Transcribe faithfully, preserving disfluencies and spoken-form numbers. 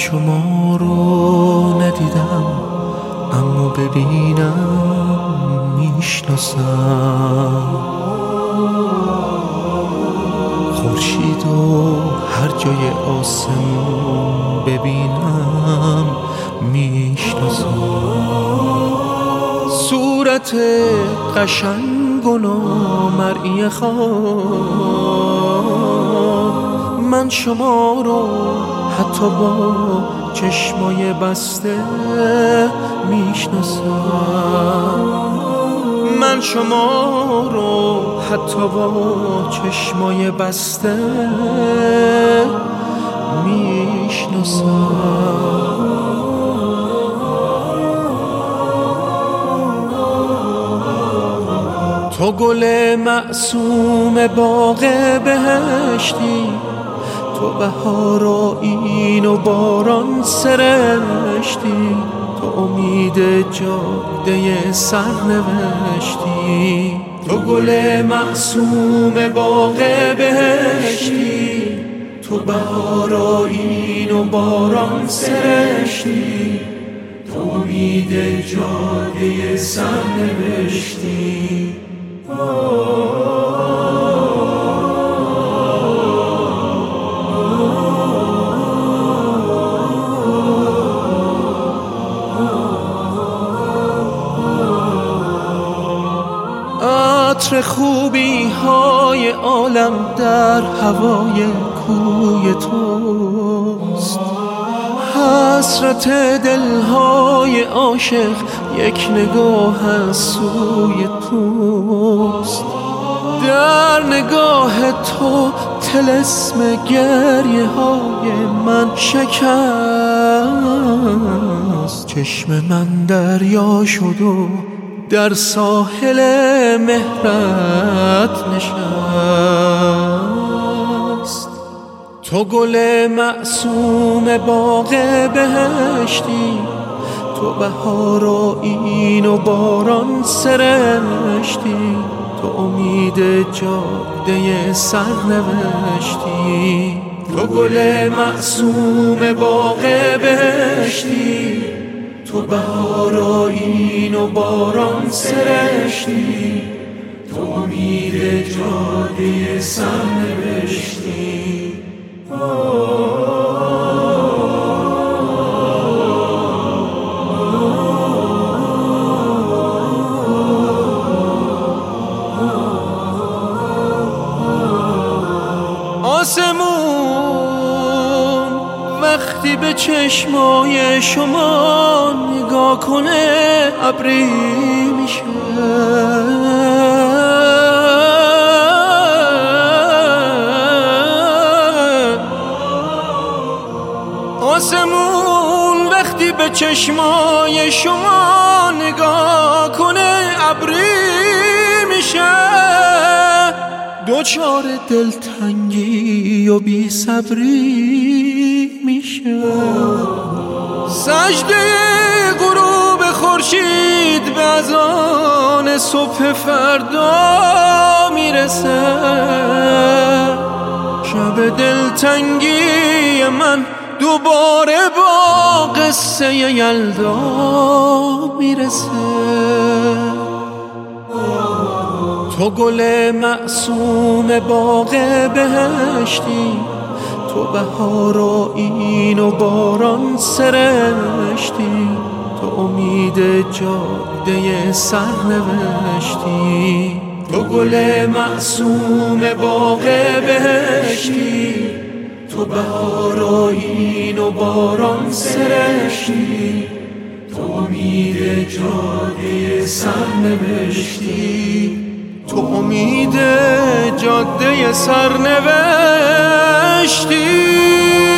شما رو ندیدم، اما ببینم میشناسم. خورشید و هر جای آسمون ببینم میشناسم. صورت قشنگ و نامرئی خواب، من شما رو حتی با چشمای بسته میشناسم. من شما رو حتی با چشمای بسته میشناسم. تو گل معصوم باغ بهشتی، تو بهار و این و باران سرشتی، تو امید جاده سرنوشتی. تو گل معصوم باغ بهشتی، تو بهار و این و باران سرشتی، تو امید جاده سرنوشتی. عطر خوبی های عالم در هوای کوی توست، حسرت دلهای عاشق یک نگاه از سوی توست. در نگاه تو طلسم گریه های من شکست. چشم من دریا شد و در ساحل مهرت نشست. تو گل معصوم باغ بهشتی، تو بهار و این و باران سرشتی، تو امید جاده سرنوشتی. تو گل معصوم باغ بهشتی، تو بهار و این و باران سرشتی، تو امید جاده سرنوشتی. آسمون وقتی به چشمای شما نگاه کنه ابری میشه. آسمون وقتی به چشمای شما نگاه کنه ابری میشه. دوچار دلتنگی و بی صبری میشه. سجده غروب خورشید به اذان صبح فردا میرسه. شب دلتنگی من دوباره با قصه یلدا میرسه. تو گل معصوم باغ بهشتی، تو بهار و این و باران سرشتی، تو امید جاده سرنوشتی. تو گل معصوم باغ بهشتی، تو بهار و این و باران سرشتی، تو امید جاده سرنوشتی. تو امید جاده سرنوشتی.